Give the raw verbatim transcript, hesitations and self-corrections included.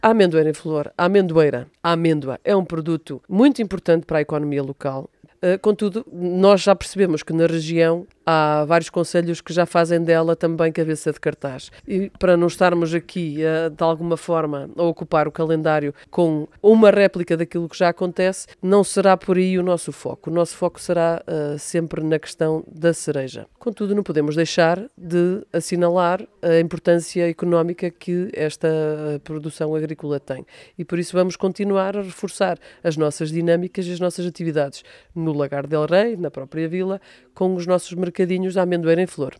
A amendoeira em flor, a amendoeira, a amêndoa, é um produto muito importante para a economia local. Uh, contudo, nós já percebemos que na região há vários concelhos que já fazem dela também cabeça de cartaz. E para não estarmos aqui, uh, de alguma forma, a ocupar o calendário com uma réplica daquilo que já acontece, não será por aí o nosso foco. O nosso foco será uh, sempre na questão da cereja. Contudo, não podemos deixar de assinalar a importância económica que esta uh, produção agrícola tem. E por isso vamos continuar a reforçar as nossas dinâmicas e as nossas atividades no Lagar del Rei, na própria vila, com os nossos mercadinhos da amendoeira em flor.